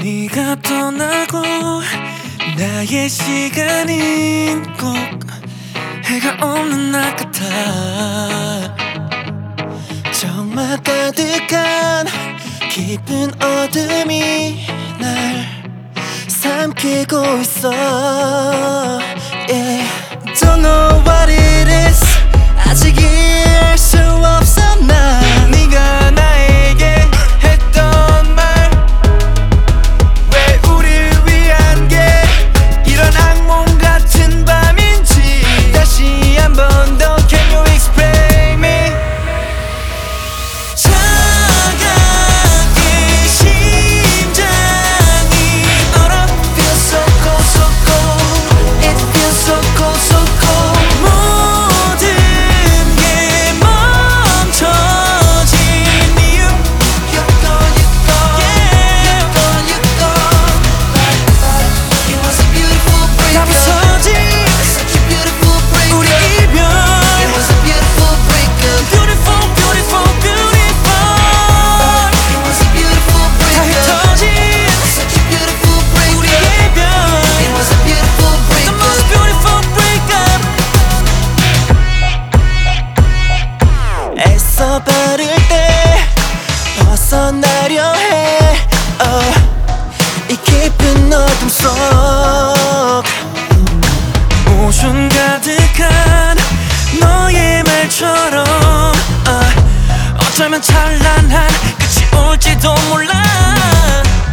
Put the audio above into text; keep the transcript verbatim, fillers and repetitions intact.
네가 떠나고 나의 시간은 꼭 해가 없는 날 같아. 정말 가득한 깊은 어둠이 날 삼키고 있어. yeah. Don't know what it is. 아직 이해할 수 없어. 난 네가 나에게 했던 말, 왜 우릴 위한 게 이런 악몽 같은 밤인지 다시 한 번 더 Can you explain me? 차갑게 심장이 얼어. Feel so cold, so cold. It feels so cold, so cold. 모든 게 멈춰진 이유. You're gone, you're gone. Yeah. You're gone, you're gone. It was a beautiful breakup. 다 부서진 such a beautiful breakup. 우리 이별. It was a beautiful breakup. Beautiful, beautiful, beautiful. It was a beautiful breakup. 다 흩어진 such a beautiful breakup. 우리 이별. It was a beautiful breakup. The most beautiful breakup. 애써 바를 때 벗어나려 해. oh. 이 깊은 어둠 속 모순 가득한 너의 말처럼 uh, 어쩌면 찬란한 끝이 올지도 몰라.